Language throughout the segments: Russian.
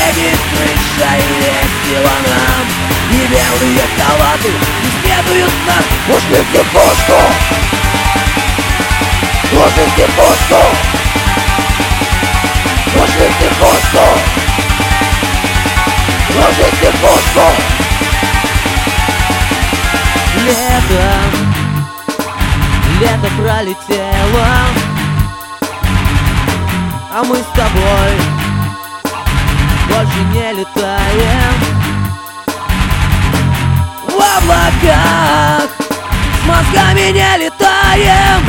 едет крыша и весело нам. И белые халаты преследуют нас. Пошли в теплушку, пошли в теплушку, пошли в теплушку, пошли в теплушку. Лето пролетело, а мы с тобой больше не летаем. В облаках с мозгами не летаем.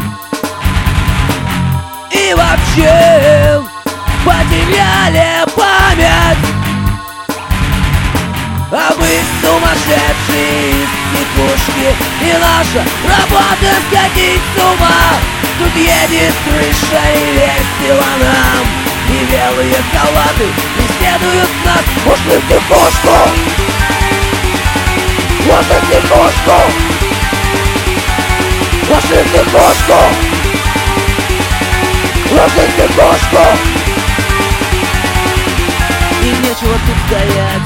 И вообще потеряли память. А мы сумасшедшие из психушки, и наша работа сходить с ума. Тут едет крыша и весело нам. И белые халаты преследуют нас. Пошли в теплушку, пошли в теплушку, пошли в теплушку, пошли в теплушку. И нечего тут стоять,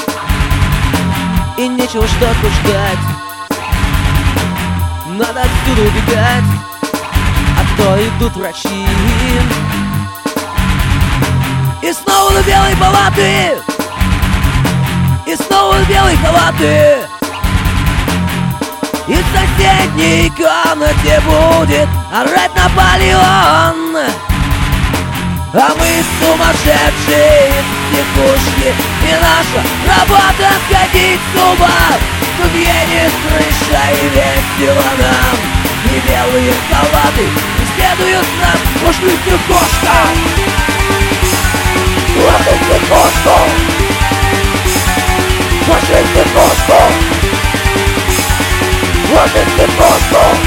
и нечего что-то ждать. Надо отсюда убегать, а то идут врачи. И снова на белые палаты, и снова на белые халаты. И в соседней комнате будет орать Наполеон. А мы сумасшедшие из психушки, и наша работа сходить с ума. Тут едет крыша и весело нам. И белые халаты преследуют нас. Пошли в теплушку, пошли в теплушку, пошли в теплушку, пошли в теплушку.